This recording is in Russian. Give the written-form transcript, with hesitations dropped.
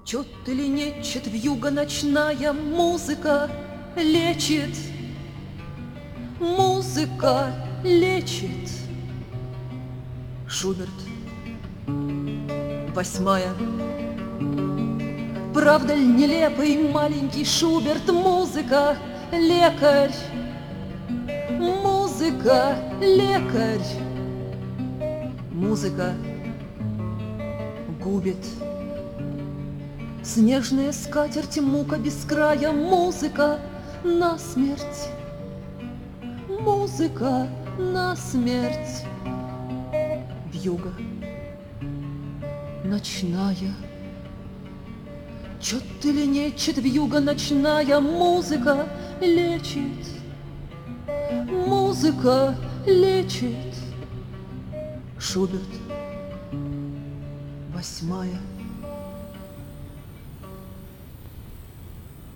Чет или нечет вьюга ночная, музыка лечит, музыка лечит. Шуберт, 8. Правда ль нелепый маленький Шуберт? Музыка лекарь, музыка лекарь. Музыка губит. Снежная скатерть, мука без края, музыка насмерть, музыка насмерть. Вьюга ночная, чет или нечет вьюга ночная, музыка лечит, музыка лечит. Шуберт, 8.